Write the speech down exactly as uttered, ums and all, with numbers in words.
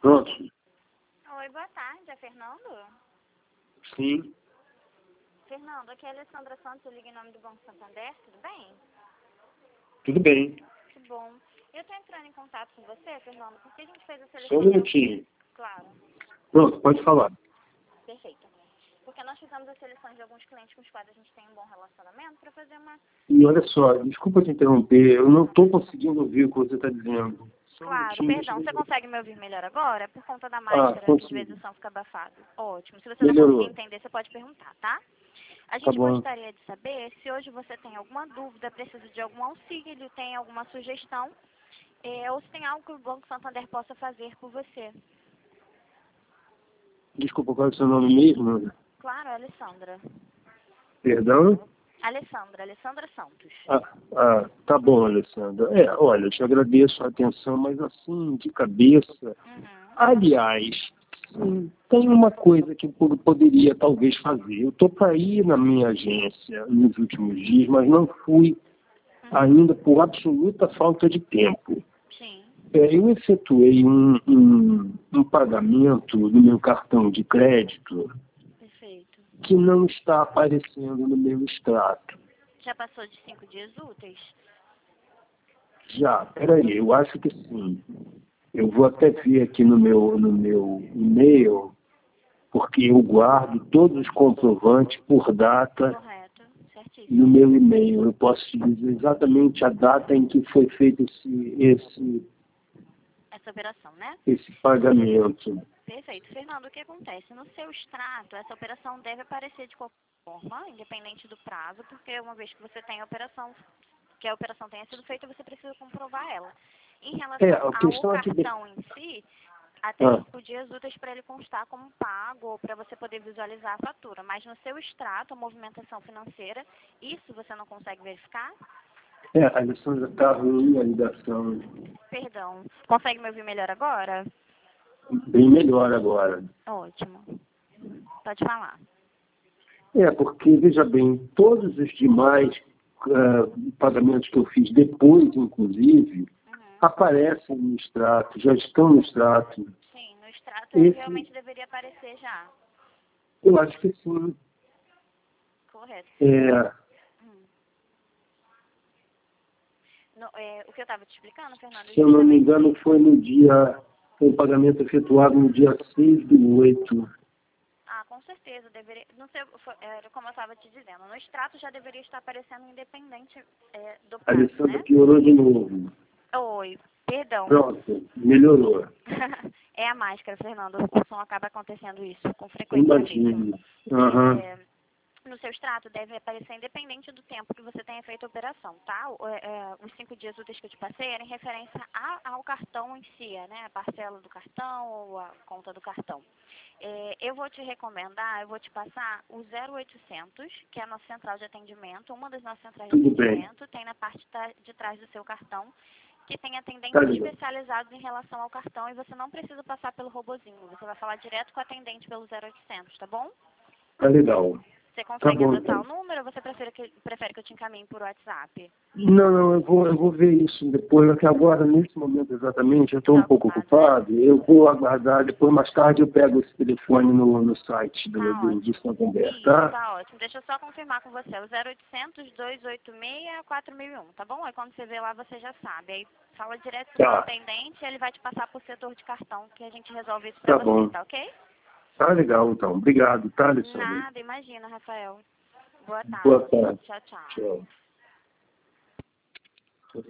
Pronto. Oi, boa tarde. É Fernando? Sim. Fernando, aqui é a Alessandra Santos, eu ligo em nome do Banco Santander, tudo bem? Tudo bem. Que bom. Eu estou entrando em contato com você, Fernando, porque a gente fez a seleção... Só um minutinho. Claro. Pronto, pode falar. Perfeito. Porque nós fizemos a seleção de alguns clientes com os quais a gente tem um bom relacionamento para fazer uma... E olha só, desculpa te interromper, eu não estou conseguindo ouvir o que você está dizendo. Só um Claro, minutinho, perdão. deixa Você eu ver. consegue me ouvir melhor agora? Por conta da Ah, máscara, que às consigo. vezes o som fica abafado. Ótimo. Se você não Melhorou. conseguir entender, você pode perguntar, tá? A Tá gente bom. gostaria de saber se hoje você tem alguma dúvida, precisa de algum auxílio, tem alguma sugestão, é, ou se tem algo que o Banco Santander possa fazer por você. Desculpa, qual é o seu nome mesmo? Claro, Alessandra. Perdão? Alessandra, Alessandra Santos. Ah, ah, tá bom, Alessandra. É, olha, eu te agradeço a atenção, mas assim, de cabeça... Uhum. Aliás, sim, tem uma coisa que eu poderia talvez fazer. Eu estou para ir na minha agência nos últimos dias, mas não fui ainda por absoluta falta de tempo. Sim. É, eu efetuei um, um, um pagamento no meu cartão de crédito Perfeito. que não está aparecendo no meu extrato. Já passou de cinco dias úteis? Já, peraí, eu acho que sim. Eu vou até ver aqui no meu, no meu e-mail, porque eu guardo todos os comprovantes por data Correto, certíssimo. no meu e-mail. Eu posso te dizer exatamente a data em que foi feito esse, esse, Essa operação, né? esse pagamento. Perfeito. Fernando, o que acontece? No seu extrato, essa operação deve aparecer de qualquer forma, independente do prazo, porque uma vez que você tem a operação, que a operação tenha sido feita, você precisa comprovar ela. Em relação É, a ao questão aqui... De... cartão em si, até Ah, cinco dias úteis para ele constar como pago ou para você poder visualizar a fatura. Mas no seu extrato, a movimentação financeira, isso você não consegue verificar? é, a Alessandra está ruim a ligação. Perdão. Consegue me ouvir melhor agora? Bem melhor agora. Ótimo. Pode falar. É, porque, veja bem, todos os demais uh, pagamentos que eu fiz depois, inclusive, Uhum. aparecem no extrato, já estão no extrato. Sim, no extrato ele Esse, realmente deveria aparecer já. eu acho que sim. Correto. É, Hum. No, é, o que eu estava te explicando, Fernando, se eu não me justamente... engano, foi no dia, foi um pagamento efetuado no dia seis do oito. Ah, com certeza, deveria... Não sei, foi, é, como eu estava te dizendo, no extrato já deveria estar aparecendo independente é, do A prazo, Alessandra né? piorou de novo. Oi, perdão. Pronto, melhorou. É a máscara, Fernando. O som acaba acontecendo isso com frequência mesmo. Imagino. Aham. É, no seu extrato deve aparecer independente do tempo que você tenha feito a operação, tá? O- é, é, os cinco dias úteis que eu te passei eram em referência a- ao cartão em si, né? A parcela do cartão ou a conta do cartão. É, eu vou te recomendar, eu vou te passar o zero oitocentos, que é a nossa central de atendimento. Uma das nossas centrais de Tudo bem. atendimento tem na parte ta- de trás do seu cartão, que tem atendentes Tá legal. especializados em relação ao cartão e você não precisa passar pelo robozinho. Você vai falar direto com o atendente pelo zero oitocentos, tá bom? Tá legal. Você Tá consegue bom, anotar então. o número ou você prefere que, prefere que eu te encaminhe por WhatsApp? Não, não, eu vou, eu vou ver isso depois, porque agora, nesse momento exatamente, eu estou um Tá pouco ocupado, né? ocupado, eu vou aguardar, depois mais tarde eu pego esse telefone no, no site do, Tá do, do ótimo. Santander, Isso, tá? tá ótimo. Deixa eu só confirmar com você. O zero oitocentos, dois oito seis, quatro mil e um, tá bom? Aí quando você vê lá, você já sabe. Aí fala direto com o Tá, atendente e ele vai te passar pro setor de cartão, que a gente resolve isso pra tá você, bom. tá ok? Tá legal, então. Obrigado, tá, Alessandra? Nada, imagina, Rafael. Boa Boa tarde. tarde. Tchau, tchau. Tchau.